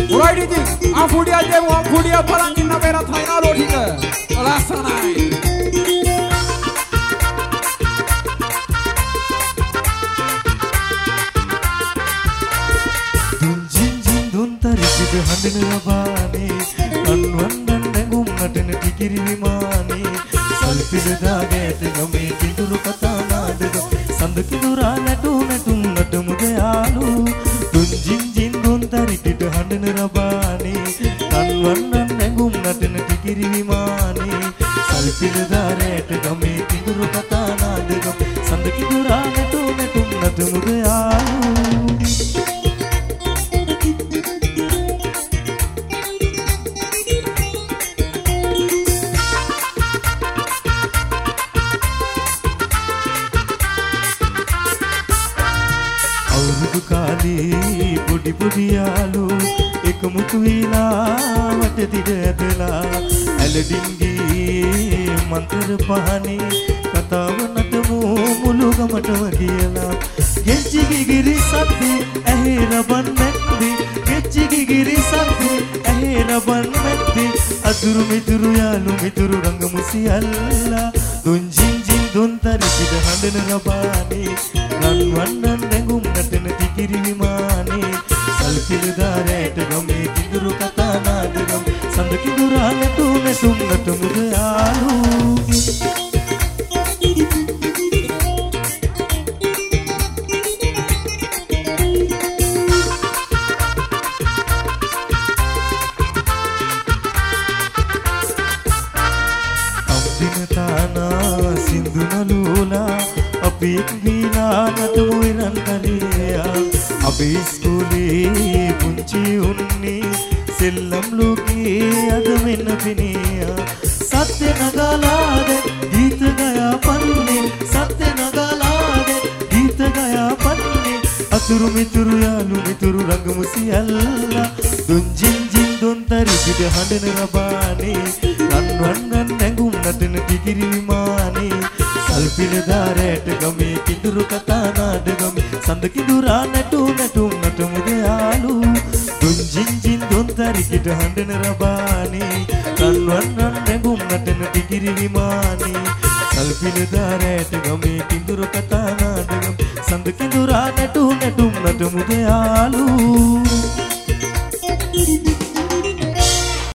Alright ඉතින් ආෆුඩියා දෙමු ආෆුඩියා බලන් ඉන්න පෙර ෆයිනල් ටික ලස්සනයි දුන් ජින් ජින් දුන් තරිසිට හඬන ලබානේ අන්වන්දන් නැගුම් නටන ටිකිරි විමානේ සල්පිද දාගෑත ගමේ කිඳුරු කතා නාඩග සඳ කිඳුරා නැටුම් නැටුම් නටමුද යාලු දුන් ජින් ජින් දුන් තරිසිට හඬන ලබානේ අන්වන්දන් නැගුම් නටන ටිකිරි විමානේ සල්පිද දාරෑට ගමේ කිඳුරු කතා නාඩග සඳ කිඳුරා නැටුම් නැටුම් නටමුද යාලු පොඩි පොඩි යාලු එකමුතු වීලා වටදිඩ ඇදලා ඇලඩින්ගේ මන්තර පහනේ කතාව නටමු මුළු ගමටම කියලා ගෙච්චිගේ ගිරි සද්දේ ඇහි රබන් නැද්දේ ගෙච්චිගේ ගිරි සද්දේ ඇහි රබන් නැද්දේ අතුරු මිතුරු යාලු මිතුරු රංගමු සියල්ලා දුන් ජින් ජින් දුන් තරිසිට හඬන රබානේ රන්වන්නන් නැගුම් නටන ටිකිරි විමානේ සල්පිල දාරෑට ගමේ කිඳුරු කතා නාඩගම් සඳ කිඳුරා නැටුම් නැටුම් නටමුද යාලු අම්දිනතානා සින්දු නලූලා අපේක් වීලා නටමු ඉරන් කලියා අපේ ඉස්කෝලේ පුංචි උන්නේ සෙල්ලම් ලෝකේ අද වෙන පිනියා සත්‍ය නගලාද ගීත ගයා පන්නේ සත්‍ය නගලාද ගීත ගයා පන්නේ අතුරු මිතුරු යාලු මිතුරු රංගමු සියල්ලා දුන් ජින් ජින් දුන් තරිසිට හඬන රබානේ රන්වන්නන් නැගුම් නටන ටිකිරි විමානේ සල්පිල දාරෑට ගමේ කිඳුරු කතා නාඩගම් සඳ කිඳුරා නැටුම් නැටුම් නටමුද යාලු දුන් ජින් ජින් දුන් තරිසිට හඬන රබානේ රන්වන්නන් නැගුම් නටන ටිකිරි විමානේ සල්පිල දාරෑට ගමේ කිඳුරු කතා නාඩගම් සඳ කිඳුරා නැටුම් නැටුම් නටමුද යාලු